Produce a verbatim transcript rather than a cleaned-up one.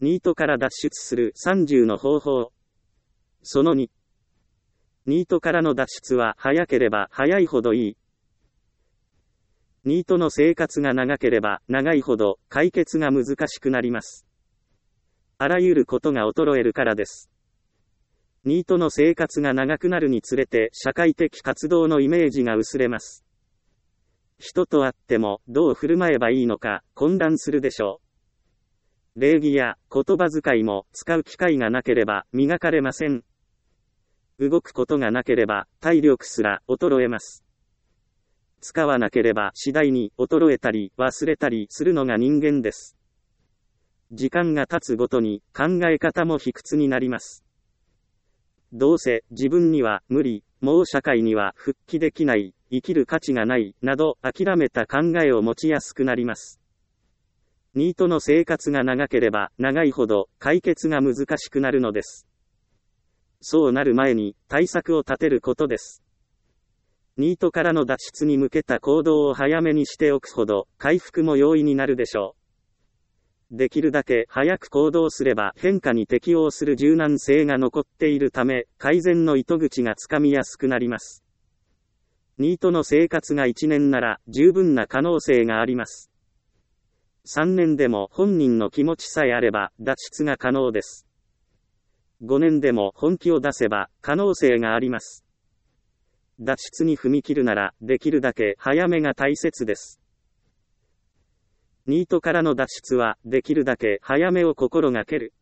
ニートから脱出するさんじゅうの方法。そのに。ニートからの脱出は早ければ早いほどいい。ニートの生活が長ければ長いほど解決が難しくなります。あらゆることが衰えるからです。ニートの生活が長くなるにつれて社会的活動のイメージが薄れます。人と会ってもどう振る舞えばいいのか混乱するでしょう。礼儀や言葉遣いも使う機会がなければ磨かれません。動くことがなければ体力すら衰えます。使わなければ次第に衰えたり忘れたりするのが人間です。時間が経つごとに考え方も卑屈になります。どうせ自分には無理、もう社会には復帰できない、生きる価値がない、など諦めた考えを持ちやすくなります。ニートの生活が長ければ長いほど解決が難しくなるのです。そうなる前に対策を立てることです。ニートからの脱出に向けた行動を早めにしておくほど回復も容易になるでしょう。できるだけ早く行動すれば変化に適応する柔軟性が残っているため改善の糸口がつかみやすくなります。ニートの生活がいちねんなら十分な可能性があります。さんねんでも本人の気持ちさえあれば脱出が可能です。ごねんでも本気を出せば可能性があります。脱出に踏み切るならできるだけ早めが大切です。ニートからの脱出はできるだけ早めを心がける。